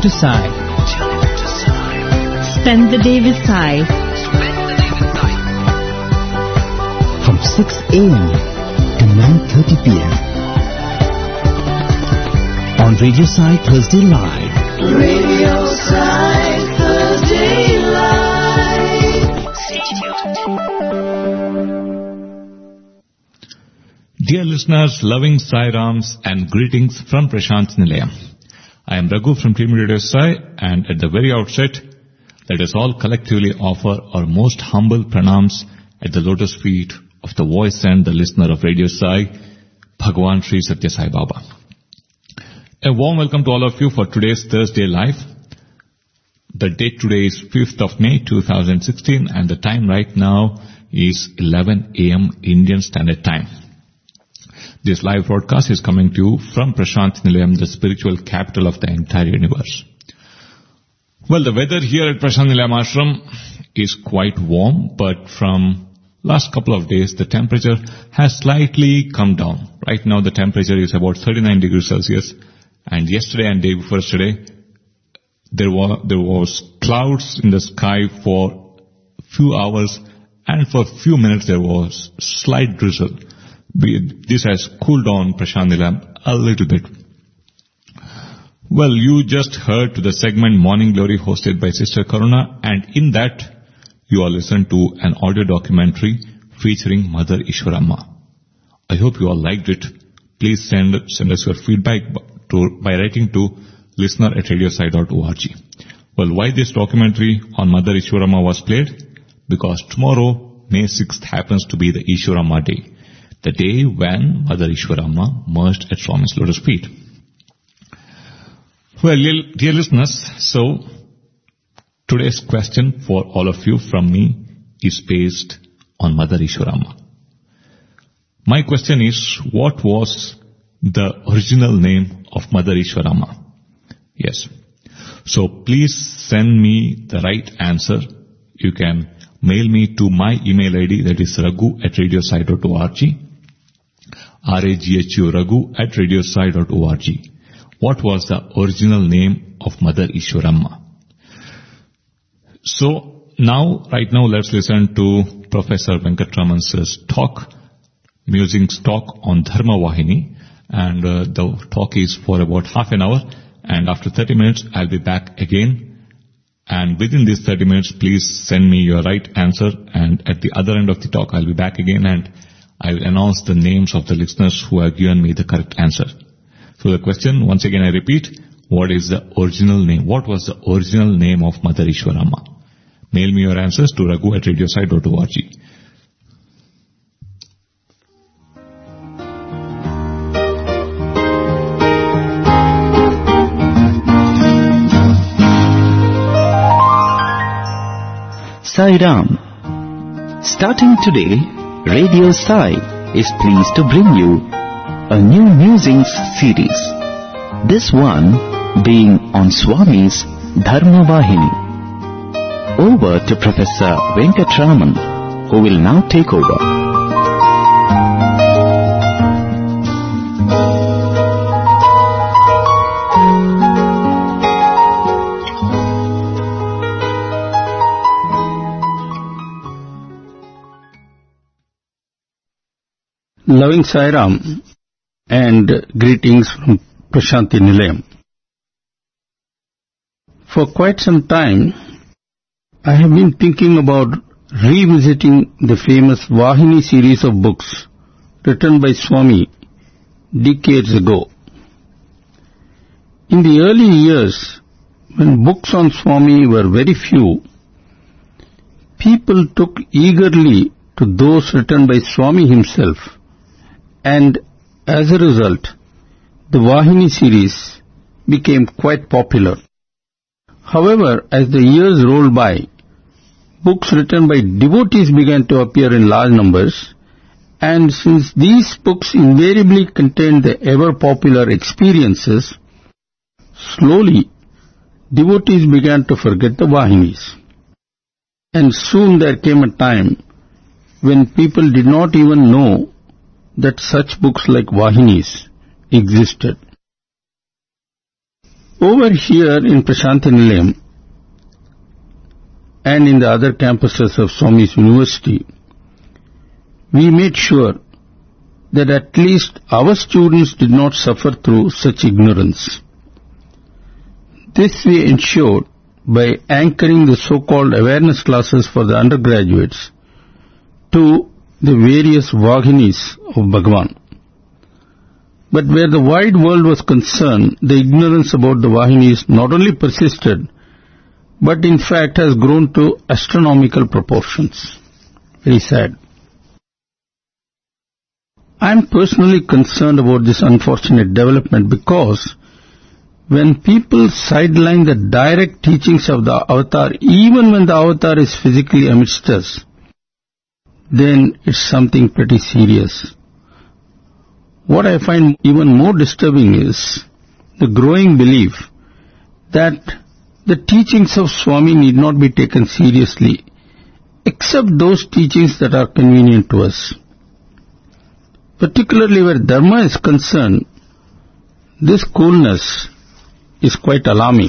to Sai. Spend the day with Sai. From 6 a.m. to 9:30 p.m. on Radio Sai Thursday Live. Radio Sai Thursday Live. Dear listeners, loving Sai Rams and greetings from Prashant Nilayam. I am Raghu from Team Radio Sai, and at the very outset, let us all collectively offer our most humble pranams at the lotus feet of the voice and the listener of Radio Sai, Bhagwan Sri Satya Sai Baba. A warm welcome to all of you for today's Thursday Live. The date today is 5th of May 2016, and the time right now is 11 a.m. Indian Standard Time. This live broadcast is coming to you from Prashant Nilayam, the spiritual capital of the entire universe. Well, the weather here at Prashant Nilayam Ashram is quite warm, but from last couple of days, the temperature has slightly come down. Right now, the temperature is about 39 degrees Celsius, and yesterday and day before yesterday, there was clouds in the sky for a few hours, and for a few minutes there was slight drizzle. This has cooled down Prashant Nilayam a little bit. Well, you just heard to the segment Morning Glory hosted by Sister Karuna, and in that you are listened to an audio documentary featuring Mother Ishwaramma. I hope you all liked it. Please send us your feedback by writing to listener@radiosai.org. Well, why this documentary on Mother Ishwaramma was played? Because tomorrow, May 6th, happens to be the Ishwaramma Day. The day when Mother Ishwaramma merged at Swami's lotus feet. Well, dear listeners, so today's question for all of you from me is based on Mother Ishwaramma. My question is, what was the original name of Mother Ishwaramma? Yes. So please send me the right answer. You can mail me to my email ID, that is raghu@radiosai.org. RAGHU Raghu@radiosai.org. What was the original name of Mother Ishwaramma? So right now let's listen to Professor Venkatraman's talk, musings talk on Dharma Vahini, and the talk is for about half an hour, and after 30 minutes I'll be back again, and within these 30 minutes please send me your right answer, and at the other end of the talk I'll be back again and I will announce the names of the listeners who have given me the correct answer. So the question, once again I repeat, what is the original name? What was the original name of Mother Ishwaramma? Mail me your answers to raghu@radiosai.org. Sai Ram. Starting today, Radio Sai is pleased to bring you a new musings series. This one being on Swami's Dharma Vahini. Over to Professor Venkatraman, who will now take over. Loving Sai Ram and greetings from Prashanti Nilayam. For quite some time, I have been thinking about revisiting the famous Vahini series of books written by Swami decades ago. In the early years, when books on Swami were very few, people took eagerly to those written by Swami himself, and as a result, the Vahini series became quite popular. However, as the years rolled by, books written by devotees began to appear in large numbers, and since these books invariably contained the ever-popular experiences, slowly devotees began to forget the Vahinis. And soon there came a time when people did not even know that such books like Vahinis existed. Over here in Prasanthi Nilayam and in the other campuses of Swami's University, we made sure that at least our students did not suffer through such ignorance. This we ensured by anchoring the so-called awareness classes for the undergraduates to the various Vahinis of Bhagavan. But where the wide world was concerned, the ignorance about the Vahinis not only persisted, but in fact has grown to astronomical proportions. Very sad. I am personally concerned about this unfortunate development because when people sideline the direct teachings of the avatar, even when the avatar is physically amidst us, then it's something pretty serious. What I find even more disturbing is the growing belief that the teachings of Swami need not be taken seriously, except those teachings that are convenient to us. Particularly where Dharma is concerned, this coolness is quite alarming.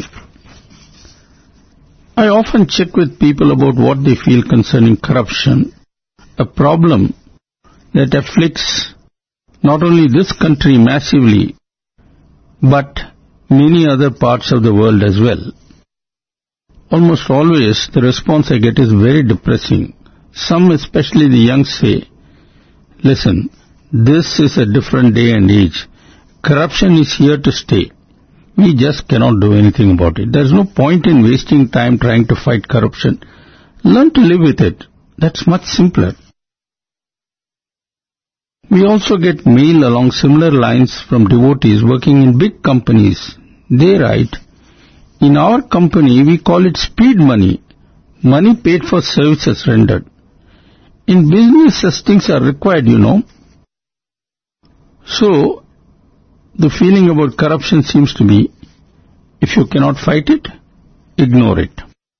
I often check with people about what they feel concerning corruption, a problem that afflicts not only this country massively, but many other parts of the world as well. Almost always the response I get is very depressing. Some, especially the young, say, listen, this is a different day and age. Corruption is here to stay. We just cannot do anything about it. There is no point in wasting time trying to fight corruption. Learn to live with it. That's much simpler. We also get mail along similar lines from devotees working in big companies. They write, in our company we call it speed money, money paid for services rendered. In business such things are required, you know. So, the feeling about corruption seems to be, if you cannot fight it, ignore it.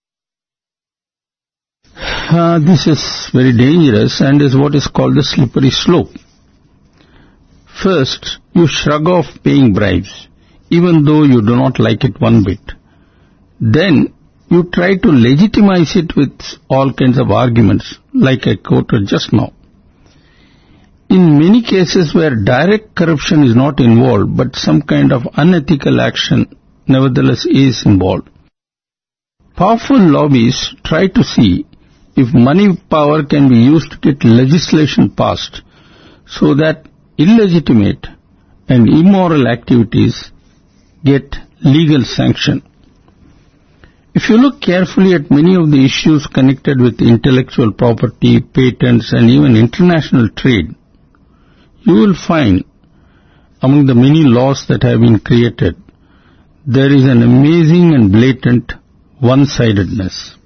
This is very dangerous and is what is called the slippery slope. First, you shrug off paying bribes, even though you do not like it one bit. Then, you try to legitimize it with all kinds of arguments, like I quoted just now. In many cases where direct corruption is not involved, but some kind of unethical action nevertheless is involved, powerful lobbies try to see if money power can be used to get legislation passed so that illegitimate and immoral activities get legal sanction. If you look carefully at many of the issues connected with intellectual property, patents and even international trade, you will find among the many laws that have been created, there is an amazing and blatant one-sidedness.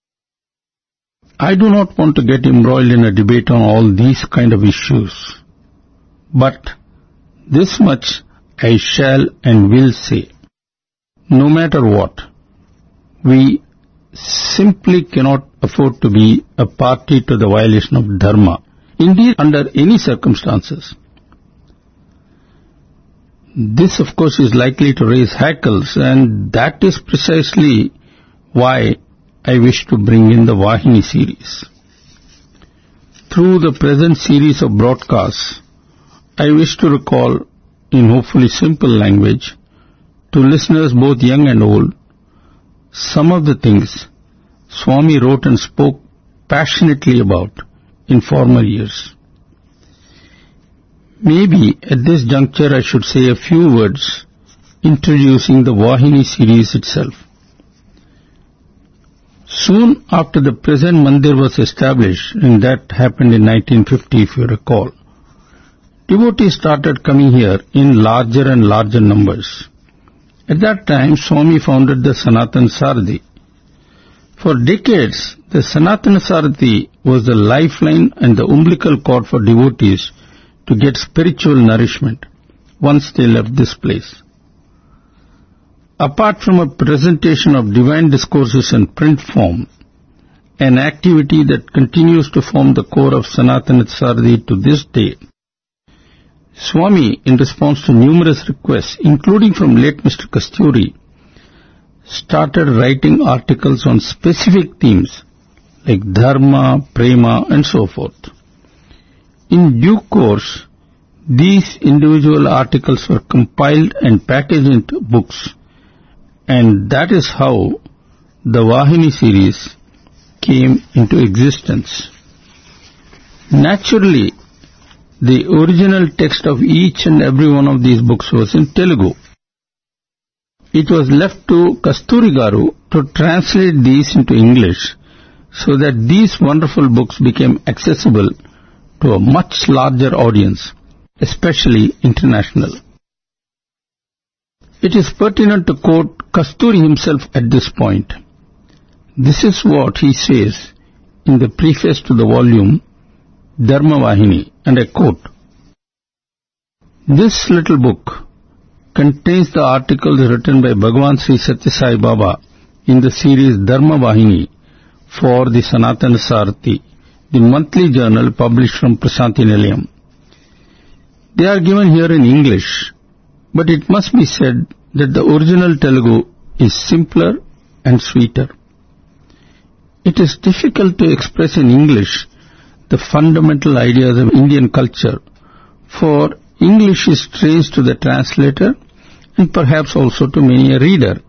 I do not want to get embroiled in a debate on all these kind of issues, but this much I shall and will say. No matter what, we simply cannot afford to be a party to the violation of Dharma, indeed under any circumstances. This, of course, is likely to raise hackles, and that is precisely why I wish to bring in the Vahini series. Through the present series of broadcasts, I wish to recall, in hopefully simple language, to listeners both young and old, some of the things Swami wrote and spoke passionately about in former years. Maybe at this juncture I should say a few words introducing the Vahini series itself. Soon after the present mandir was established, and that happened in 1950 if you recall, devotees started coming here in larger and larger numbers. At that time, Swami founded the Sanatana Sarathi. For decades, the Sanatana Sarathi was the lifeline and the umbilical cord for devotees to get spiritual nourishment once they left this place. Apart from a presentation of divine discourses in print form, an activity that continues to form the core of Sanatana Sarathi to this day, Swami, in response to numerous requests, including from late Mr. Kasturi, started writing articles on specific themes like dharma, prema and so forth. In due course, these individual articles were compiled and packaged into books, and that is how the Vahini series came into existence. Naturally, the original text of each and every one of these books was in Telugu. It was left to Kasturi Garu to translate these into English so that these wonderful books became accessible to a much larger audience, especially international. It is pertinent to quote Kasturi himself at this point. This is what he says in the preface to the volume Dharma Vahini, and I quote, "This little book contains the articles written by Bhagavan Sri Satya Sai Baba in the series Dharma Vahini for the Sanatana Sarathi, the monthly journal published from Prasanthi Nilayam. They are given here in English, but it must be said that the original Telugu is simpler and sweeter. It is difficult to express in English the fundamental ideas of Indian culture, for English is strange to the translator and perhaps also to many a reader.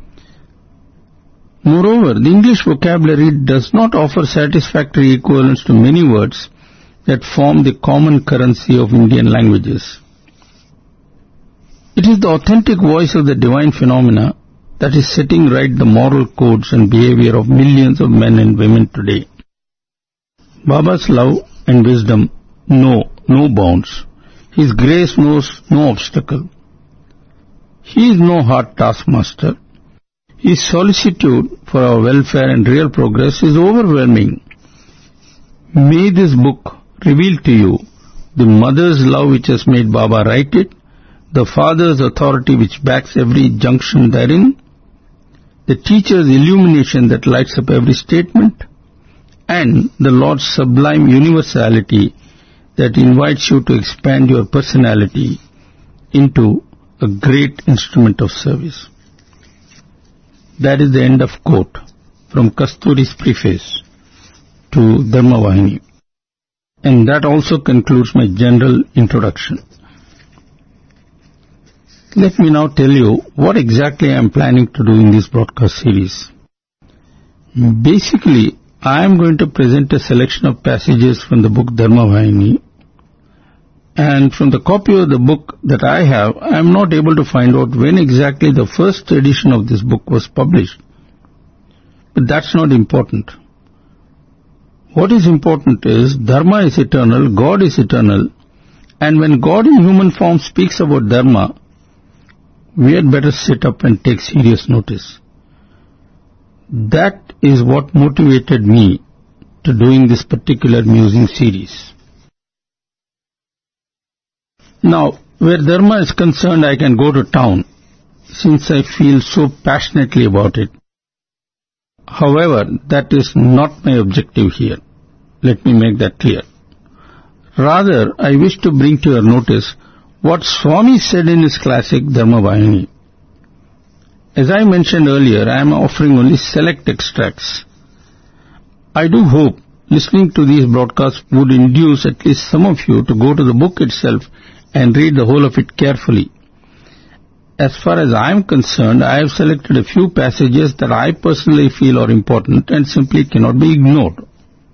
Moreover, the English vocabulary does not offer satisfactory equivalents to many words that form the common currency of Indian languages. It is the authentic voice of the divine phenomena that is setting right the moral codes and behavior of millions of men and women today. Baba's love and wisdom know no bounds. His grace knows no obstacle. He is no hard taskmaster. His solicitude for our welfare and real progress is overwhelming. May this book reveal to you the mother's love which has made Baba write it, the father's authority which backs every junction therein, the teacher's illumination that lights up every statement, and the Lord's sublime universality that invites you to expand your personality into a great instrument of service." That is the end of quote from Kasturi's preface to Dharma Vahini. And that also concludes my general introduction. Let me now tell you what exactly I am planning to do in this broadcast series. Basically, I am going to present a selection of passages from the book Dharma Vahini, and from the copy of the book that I have, I am not able to find out when exactly the first edition of this book was published. But that's not important. What is important is Dharma is eternal, God is eternal, and when God in human form speaks about Dharma, we had better sit up and take serious notice. That is what motivated me to doing this particular musing series. Now, where Dharma is concerned, I can go to town, since I feel so passionately about it. However, that is not my objective here. Let me make that clear. Rather, I wish to bring to your notice what Swami said in his classic Dharma Vahini. As I mentioned earlier, I am offering only select extracts. I do hope listening to these broadcasts would induce at least some of you to go to the book itself and read the whole of it carefully. As far as I am concerned, I have selected a few passages that I personally feel are important and simply cannot be ignored.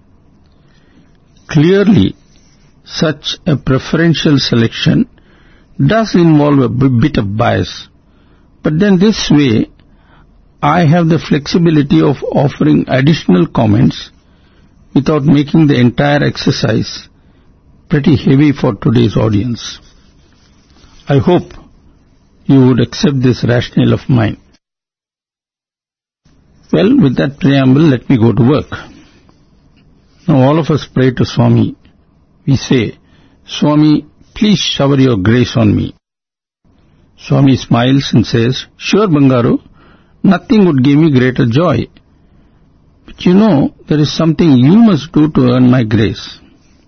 Clearly, such a preferential selection does involve a bit of bias, but then this way I have the flexibility of offering additional comments without making the entire exercise pretty heavy for today's audience. I hope you would accept this rationale of mine. Well, with that preamble, let me go to work. Now all of us pray to Swami. We say, "Swami, please shower your grace on me." Swami smiles and says, "Sure, Bangaru, nothing would give me greater joy. But you know, there is something you must do to earn my grace."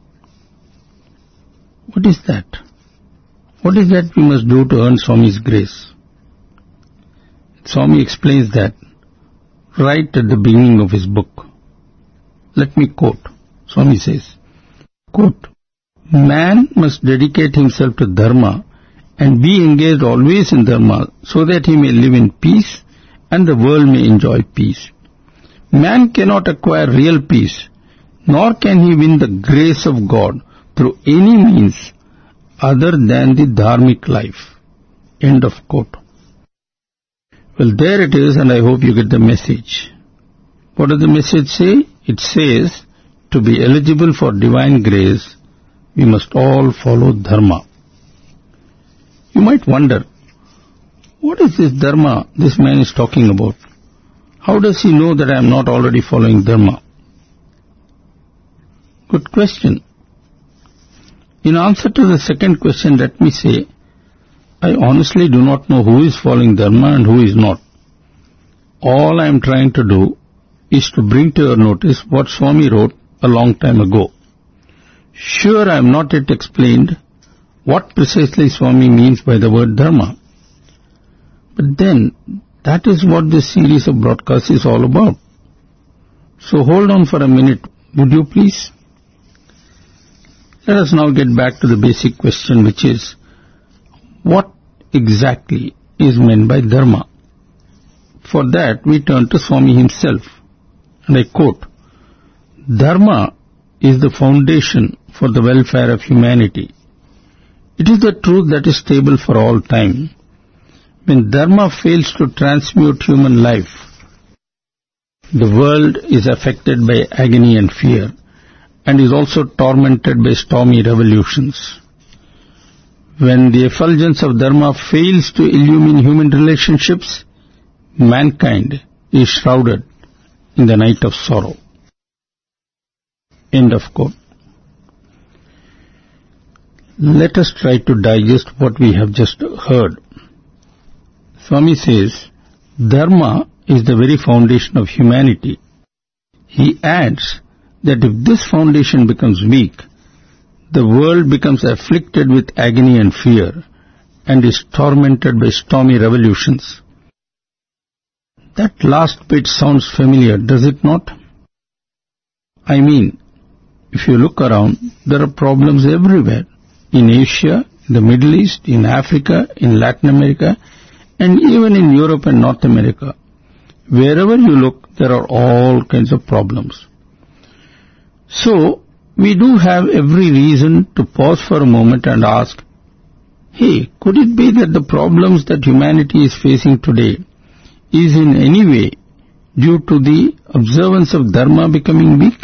What is that? What is that we must do to earn Swami's grace? Swami explains that right at the beginning of his book. Let me quote. Swami says, quote, "Man must dedicate himself to dharma and be engaged always in dharma so that he may live in peace and the world may enjoy peace. Man cannot acquire real peace, nor can he win the grace of God through any means other than the dharmic life." End of quote. Well, there it is, and I hope you get the message. What does the message say? It says, to be eligible for divine grace, we must all follow dharma. You might wonder, what is this dharma this man is talking about? How does he know that I am not already following dharma? Good question. In answer to the second question, let me say, I honestly do not know who is following dharma and who is not. All I am trying to do is to bring to your notice what Swami wrote a long time ago. Sure, I have not yet explained what precisely Swami means by the word dharma. But then, that is what this series of broadcasts is all about. So hold on for a minute, would you please? Let us now get back to the basic question, which is, what exactly is meant by dharma? For that, we turn to Swami himself. And I quote, "Dharma is the foundation for the welfare of humanity. It is the truth that is stable for all time. When dharma fails to transmute human life, the world is affected by agony and fear, and is also tormented by stormy revolutions. When the effulgence of dharma fails to illumine human relationships, mankind is shrouded in the night of sorrow." End of quote. Let us try to digest what we have just heard. Swami says, dharma is the very foundation of humanity. He adds that if this foundation becomes weak, the world becomes afflicted with agony and fear and is tormented by stormy revolutions. That last bit sounds familiar, does it not? I mean, if you look around, there are problems everywhere. In Asia, in the Middle East, in Africa, in Latin America, and even in Europe and North America. Wherever you look, there are all kinds of problems. So, we do have every reason to pause for a moment and ask, hey, could it be that the problems that humanity is facing today is in any way due to the observance of dharma becoming weak?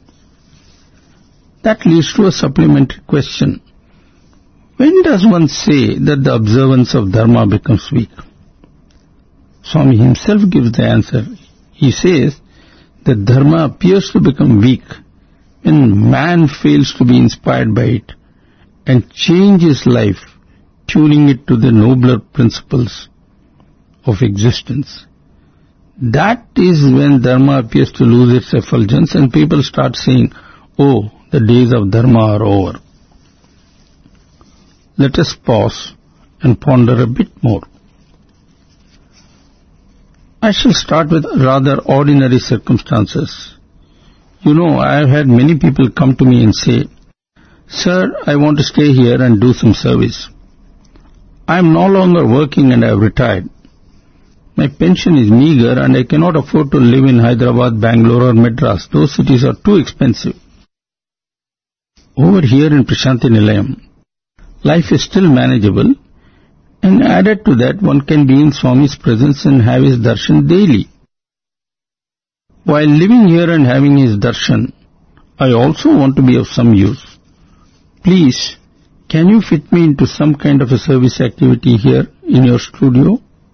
That leads to a supplementary question. When does one say that the observance of dharma becomes weak? Swami himself gives the answer. He says that dharma appears to become weak when man fails to be inspired by it and change his life, tuning it to the nobler principles of existence. That is when dharma appears to lose its effulgence and people start saying, oh, the days of dharma are over. Let us pause and ponder a bit more. I shall start with rather ordinary circumstances. You know, I have had many people come to me and say, Sir, I want to stay here and do some service. I am no longer working and I have retired. My pension is meager and I cannot afford to live in Hyderabad, Bangalore or Madras. Those cities are too expensive. Over here in Prashanti Nilayam, life is still manageable, and added to that, one can be in Swami's presence and have his darshan daily. While living here and having his darshan, I also want to be of some use. Please, can you fit me into some kind of a service activity here in your studio?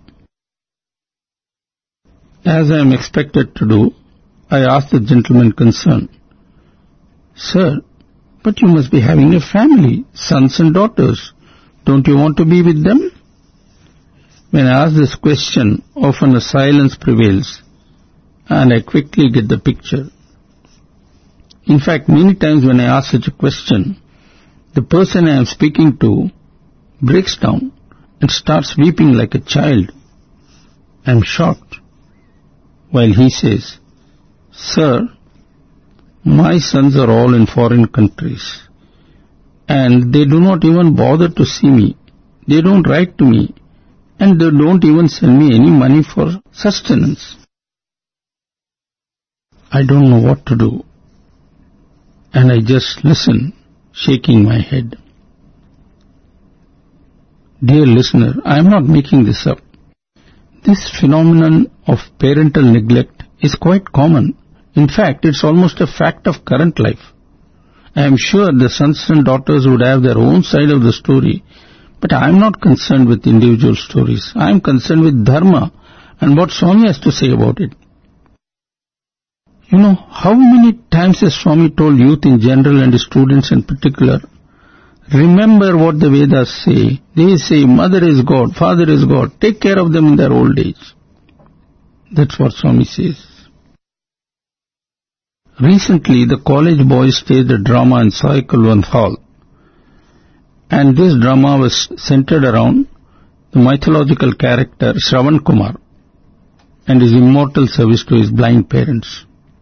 As I am expected to do, I asked the gentleman concerned, Sir, but you must be having a family, sons and daughters. Don't you want to be with them? When I ask this question, often a silence prevails, and I quickly get the picture. In fact, many times when I ask such a question, the person I am speaking to breaks down and starts weeping like a child. I'm shocked. While he says, "Sir, my sons are all in foreign countries and they do not even bother to see me. They don't write to me and they don't even send me any money for sustenance. I don't know what to do." And I just listen, shaking my head. Dear listener, I am not making this up. This phenomenon of parental neglect is quite common. In fact, it's almost a fact of current life. I am sure the sons and daughters would have their own side of the story, but I am not concerned with individual stories. I am concerned with Dharma and what Swami has to say about it. You know, how many times has Swami told youth in general and students in particular, remember what the Vedas say. They say, mother is God, father is God. Take care of them in their old age. That's what Swami says. Recently, the college boys staged a drama in Sai Kulwant Hall. And this drama was centered around the mythological character Shravan Kumar and his immortal service to his blind parents.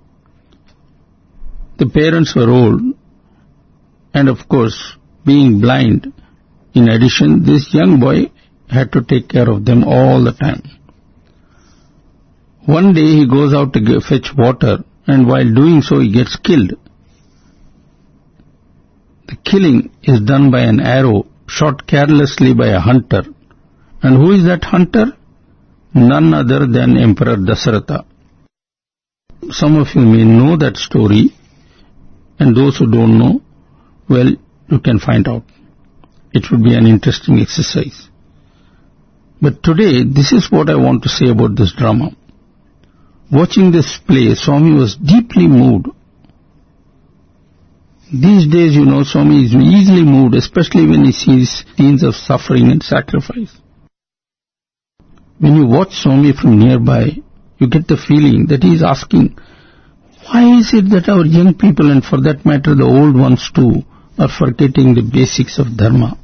The parents were old, and of course, being blind, in addition, this young boy had to take care of them all the time. One day he goes out to fetch water, and while doing so he gets killed. The killing is done by an arrow shot carelessly by a hunter. And who is that hunter? None other than Emperor Dasaratha. Some of you may know that story, and those who don't know, well, you can find out. It would be an interesting exercise. But today, this is what I want to say about this drama. Watching this play, Swami was deeply moved. These days, you know, Swami is easily moved, especially when he sees scenes of suffering and sacrifice. When you watch Swami from nearby, you get the feeling that he is asking, why is it that our young people, and for that matter the old ones too, are forgetting the basics of Dharma?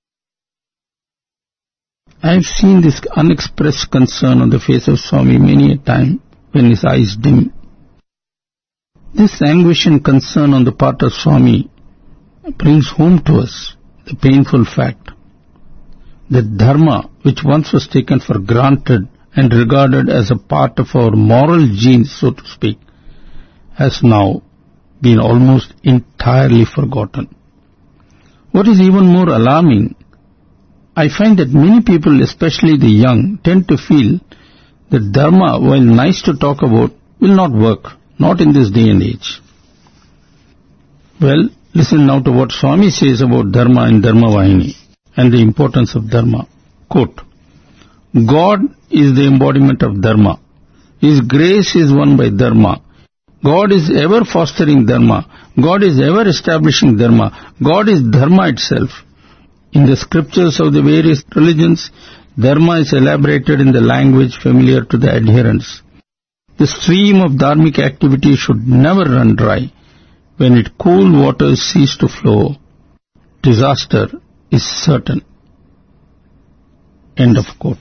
I have seen this unexpressed concern on the face of Swami many a time when his eyes dim. This anguish and concern on the part of Swami brings home to us the painful fact that Dharma, which once was taken for granted and regarded as a part of our moral genes, so to speak, has now been almost entirely forgotten. What is even more alarming, I find that many people, especially the young, tend to feel that Dharma, while nice to talk about, will not work, not in this day and age. Well, listen now to what Swami says about Dharma in Dharma Vahini and the importance of Dharma. Quote, God is the embodiment of Dharma. His grace is won by Dharma. God is ever fostering Dharma. God is ever establishing Dharma. God is Dharma itself. In the scriptures of the various religions, Dharma is elaborated in the language familiar to the adherents. The stream of dharmic activity should never run dry. When its cool waters cease to flow, disaster is certain. End of quote.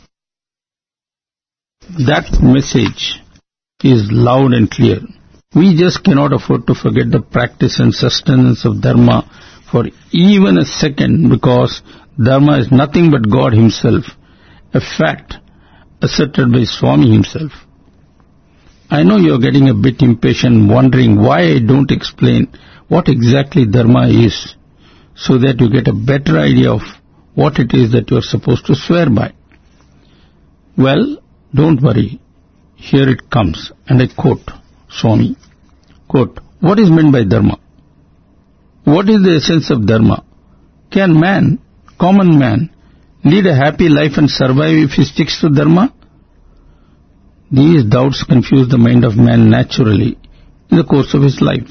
That message is loud and clear. We just cannot afford to forget the practice and sustenance of Dharma for even a second, because Dharma is nothing but God Himself, a fact asserted by Swami himself. I know you are getting a bit impatient, wondering why I don't explain what exactly Dharma is, so that you get a better idea of what it is that you are supposed to swear by. Well, don't worry. Here it comes, and I quote Swami. Quote, what is meant by Dharma? What is the essence of Dharma? Can man, common man, lead a happy life and survive if he sticks to Dharma? These doubts confuse the mind of man naturally in the course of his life.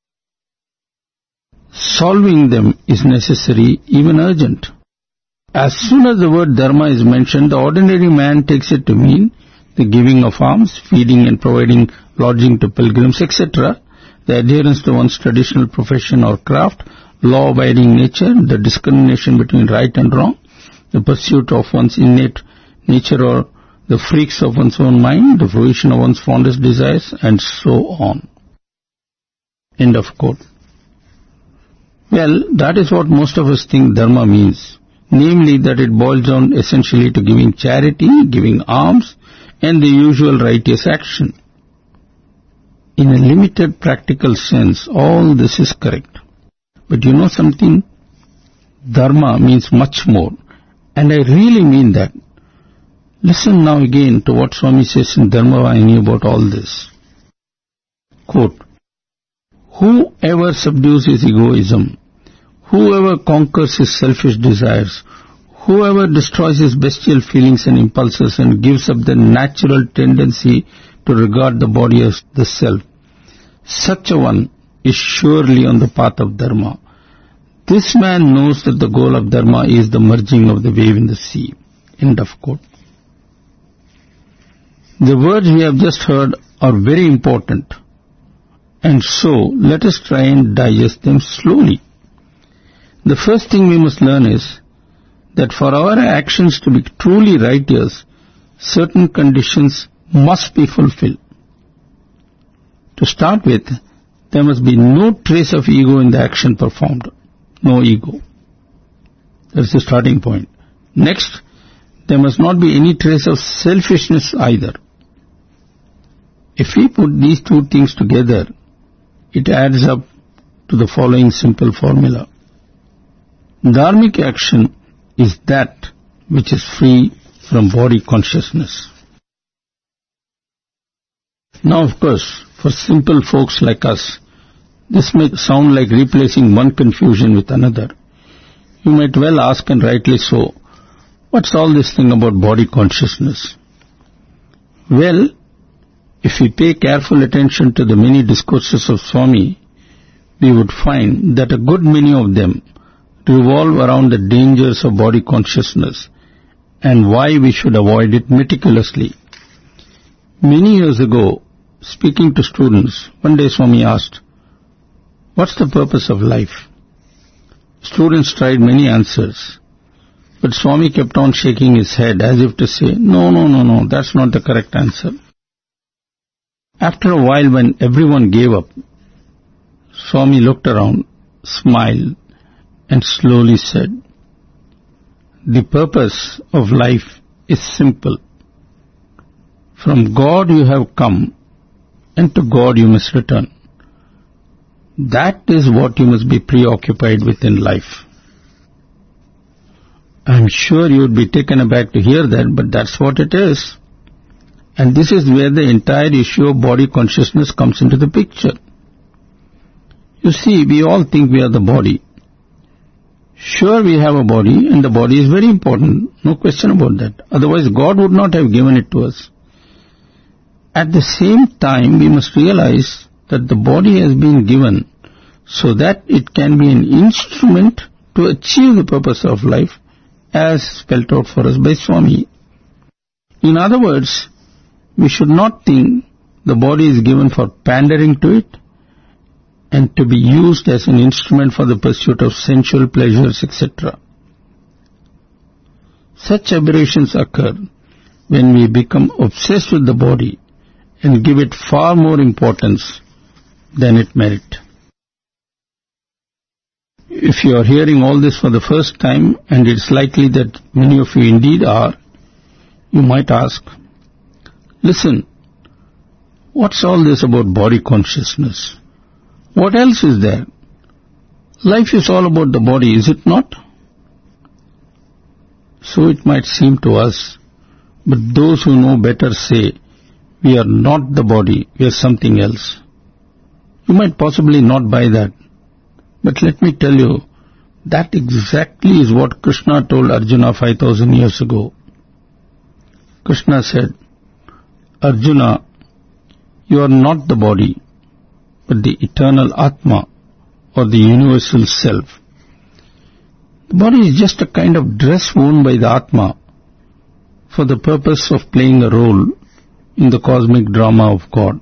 Solving them is necessary, even urgent. As soon as the word Dharma is mentioned, the ordinary man takes it to mean the giving of alms, feeding and providing lodging to pilgrims, etc., the adherence to one's traditional profession or craft, law-abiding nature, the discrimination between right and wrong, the pursuit of one's innate nature or the freaks of one's own mind, the fruition of one's fondest desires, and so on. End of quote. Well, that is what most of us think dharma means, namely that it boils down essentially to giving charity, giving alms, and the usual righteous action. In a limited practical sense, all this is correct. But you know something? Dharma means much more, and I really mean that. Listen now again to what Swami says in Dharma Vahini about all this. Quote, whoever subdues his egoism, whoever conquers his selfish desires, whoever destroys his bestial feelings and impulses and gives up the natural tendency to regard the body as the self, such a one is surely on the path of dharma. This man knows that the goal of dharma is the merging of the wave in the sea. End of quote. The words we have just heard are very important, and so let us try and digest them slowly. The first thing we must learn is that for our actions to be truly righteous, certain conditions must be fulfilled. To start with, there must be no trace of ego in the action performed. No ego. That's the starting point. Next, there must not be any trace of selfishness either. If we put these two things together, it adds up to the following simple formula. Dharmic action is that which is free from body consciousness. Now, of course, for simple folks like us, this may sound like replacing one confusion with another. You might well ask, and rightly so, what's all this thing about body consciousness? Well, if we pay careful attention to the many discourses of Swami, we would find that a good many of them revolve around the dangers of body consciousness and why we should avoid it meticulously. Many years ago, speaking to students, one day Swami asked, "What's the purpose of life?" Students tried many answers, but Swami kept on shaking his head as if to say, No, that's not the correct answer. After a while, when everyone gave up, Swami looked around, smiled, and slowly said, "The purpose of life is simple. From God you have come, and to God you must return. That is what you must be preoccupied with in life." I'm sure you would be taken aback to hear that, but that's what it is. And this is where the entire issue of body consciousness comes into the picture. You see, we all think we are the body. Sure, we have a body, and the body is very important, no question about that. Otherwise, God would not have given it to us. At the same time, we must realize that the body has been given so that it can be an instrument to achieve the purpose of life as spelled out for us by Swami. In other words, we should not think the body is given for pandering to it and to be used as an instrument for the pursuit of sensual pleasures, etc. Such aberrations occur when we become obsessed with the body and give it far more importance than it merits. If you are hearing all this for the first time, and it's likely that many of you indeed are, you might ask, listen, what's all this about body consciousness? What else is there? Life is all about the body, is it not? So it might seem to us, but those who know better say, we are not the body, we are something else. You might possibly not buy that, but let me tell you, that exactly is what Krishna told Arjuna 5,000 years ago. Krishna said, Arjuna, you are not the body, but the eternal Atma, or the universal self. The body is just a kind of dress worn by the Atma for the purpose of playing a role in the cosmic drama of God.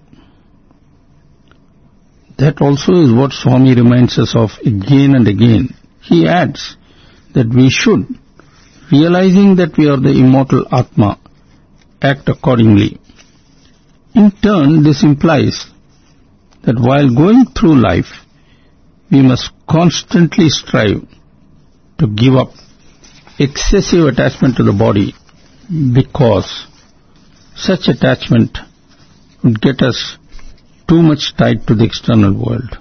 That also is what Swami reminds us of again and again. He adds that we should, realizing that we are the immortal Atma, act accordingly. In turn, this implies that while going through life, we must constantly strive to give up excessive attachment to the body, because such attachment would get us too much tied to the external world.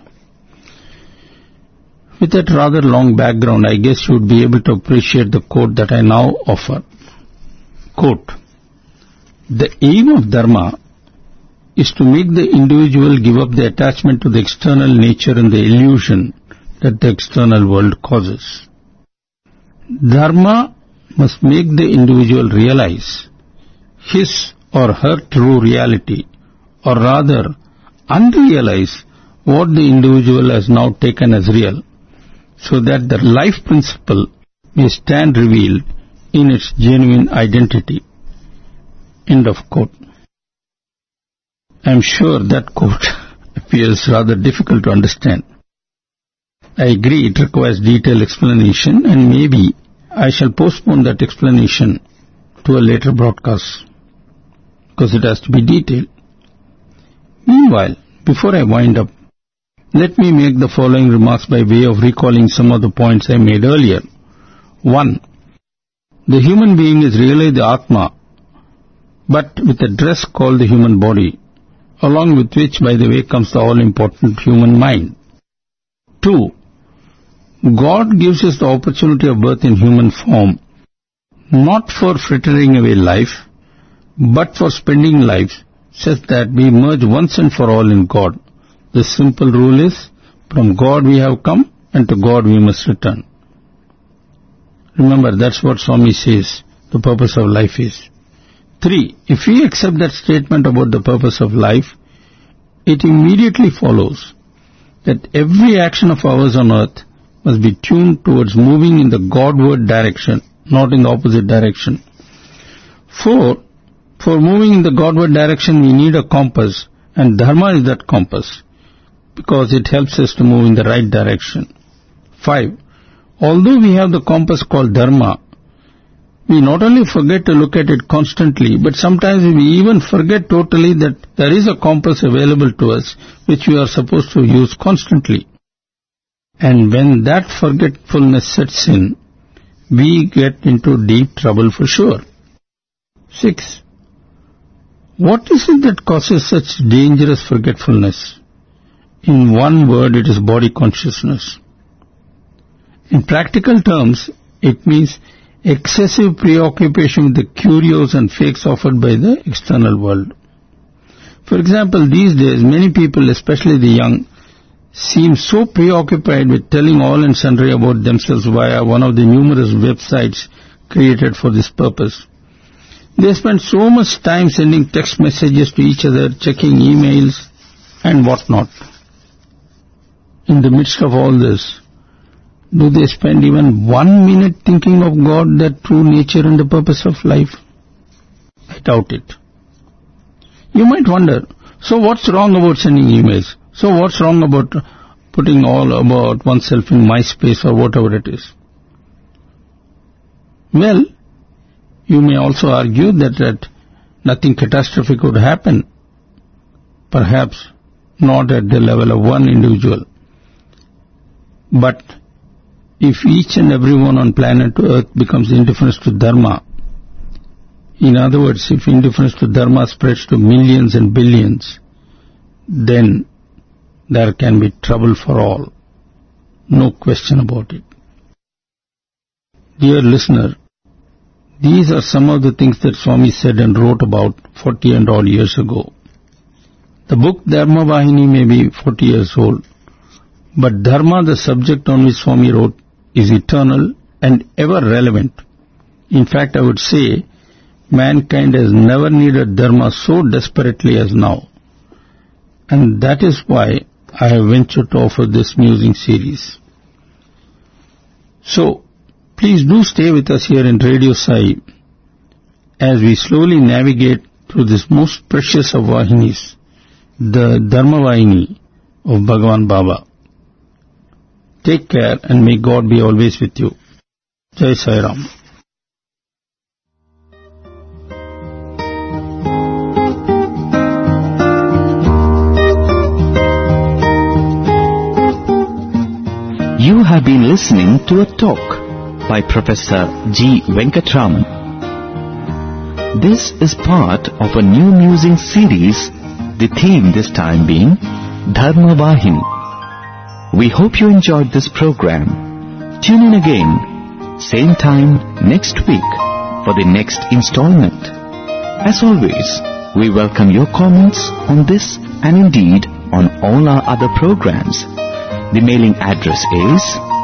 With that rather long background, I guess you would be able to appreciate the quote that I now offer. Quote, "The aim of Dharma is to make the individual give up the attachment to the external nature and the illusion that the external world causes. Dharma must make the individual realize his or her true reality, or rather unrealize what the individual has now taken as real, so that the life principle may stand revealed in its genuine identity." End of quote. I am sure that quote appears rather difficult to understand. I agree it requires detailed explanation, and maybe I shall postpone that explanation to a later broadcast, because it has to be detailed. Meanwhile, before I wind up, let me make the following remarks by way of recalling some of the points I made earlier. 1. The human being is really the Atma, but with a dress called the human body, along with which, by the way, comes the all-important human mind. 2. God gives us the opportunity of birth in human form, not for frittering away life, but for spending life such that we merge once and for all in God. The simple rule is, from God we have come, and to God we must return. Remember, that's what Swami says the purpose of life is. 3. If we accept that statement about the purpose of life, it immediately follows that every action of ours on earth must be tuned towards moving in the Godward direction, not in the opposite direction. 4. For moving in the Godward direction, we need a compass, and Dharma is that compass, because it helps us to move in the right direction. 5. Although we have the compass called Dharma, we not only forget to look at it constantly, but sometimes we even forget totally that there is a compass available to us which we are supposed to use constantly. And when that forgetfulness sets in, we get into deep trouble for sure. 6. What is it that causes such dangerous forgetfulness? In one word, it is body consciousness. In practical terms, it means excessive preoccupation with the curios and fakes offered by the external world. For example, these days, many people, especially the young, seem so preoccupied with telling all and sundry about themselves via one of the numerous websites created for this purpose. They spend so much time sending text messages to each other, checking emails, and whatnot. In the midst of all this, do they spend even 1 minute thinking of God, their true nature and the purpose of life? I doubt it. You might wonder, so what's wrong about sending emails? So what's wrong about putting all about oneself in MySpace or whatever it is? Well, you may also argue that nothing catastrophic would happen. Perhaps not at the level of one individual. But if each and everyone on planet Earth becomes indifferent to Dharma, in other words, if indifference to Dharma spreads to millions and billions, then there can be trouble for all. No question about it. Dear listener, these are some of the things that Swami said and wrote about 40 and odd years ago. The book Dharma Vahini may be 40 years old, but Dharma, the subject on which Swami wrote, is eternal and ever relevant. In fact, I would say mankind has never needed Dharma so desperately as now. And that is why I have ventured to offer this musing series. So, please do stay with us here in Radio Sai as we slowly navigate through this most precious of Vahinis, the Dharma Vahini of Bhagavan Baba. Take care and may God be always with you. Jai Sai Ram. You have been listening to a talk by Professor G. Venkatraman. This is part of a new musing series, the theme this time being Dharma Vahini. We hope you enjoyed this program. Tune in again, same time next week for the next installment. As always, we welcome your comments on this and indeed on all our other programs. The mailing address is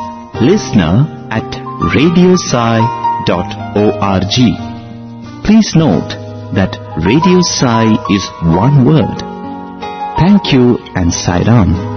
listener@radiosci.org. Please note that Radio Sai is one word. Thank you and Sai Ram.